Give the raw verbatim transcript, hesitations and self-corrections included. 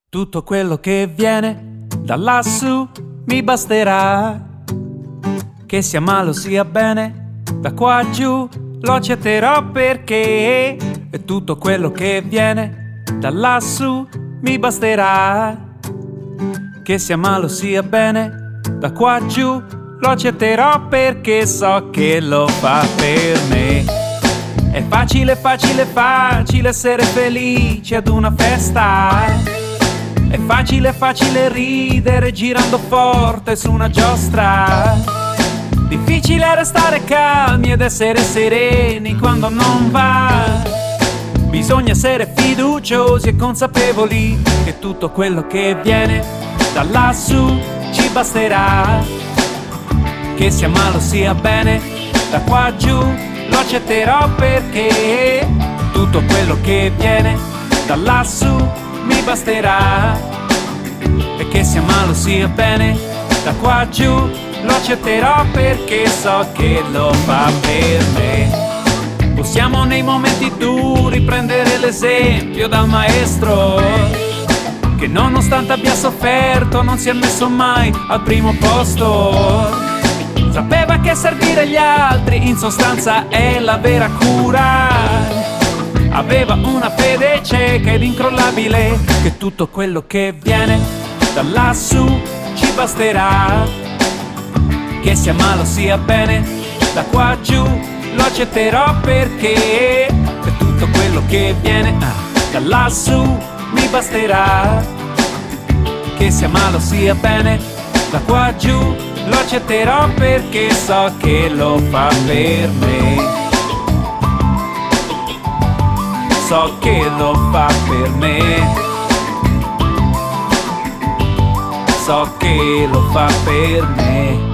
Tutto quello che viene da lassù mi basterà, che sia male o sia bene, da qua giù lo accetterò perché e tutto quello che viene da lassù mi basterà, che sia male o sia bene, da qua giù lo accetterò perché so che lo fa per me. È facile, facile, facile essere felici ad una festa. È facile, facile ridere girando forte su una giostra. Difficile restare calmi ed essere sereni quando non va. Bisogna essere fiduciosi e consapevoli che tutto quello che viene da lassù ci basterà, che sia male o sia bene, da qua giù lo accetterò perché tutto quello che viene da lassù mi basterà, e che sia male o sia bene, da qua giù lo accetterò perché so che lo fa per me. Possiamo nei momenti duri prendere l'esempio dal maestro, che nonostante abbia sofferto non si è messo mai al primo posto. Sapeva che servire gli altri in sostanza è la vera cura. Aveva una fede cieca ed incrollabile, che tutto quello che viene da lassù ci basterà, che sia male o sia bene, da qua giù lo accetterò perché per tutto quello che viene ah, da lassù mi basterà, che sia male o sia bene, da qua giù lo accetterò perché so che lo fa per me. So che lo fa per me. So che lo fa per me.